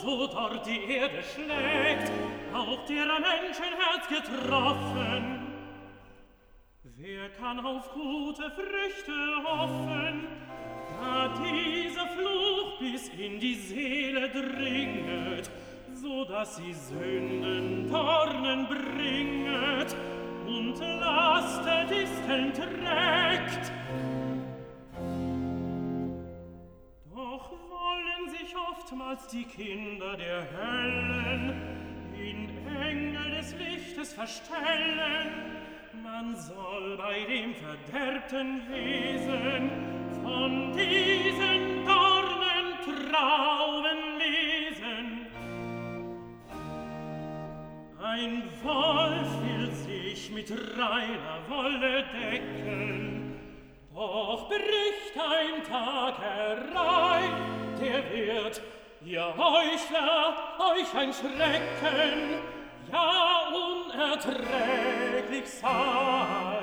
so dort die Erde schlägt, auch derer Menschenherz getroffen. Wer kann auf gute Früchte hoffen, da dieser Fluch bis in die Seele dringet, so dass sie Sünden, Dornen bringet und Laster Disteln trägt. Doch wollen sich oftmals die Kinder der Höllen in Engel des Lichtes verstellen. Man soll bei dem verderbten Wesen von diesen Dornen Trauben lesen. Ein Wolf will sich mit reiner Wolle decken, doch bricht ein Tag herein, der wird, ihr Heuchler, euch ein Schrecken, ja unerträglich sein.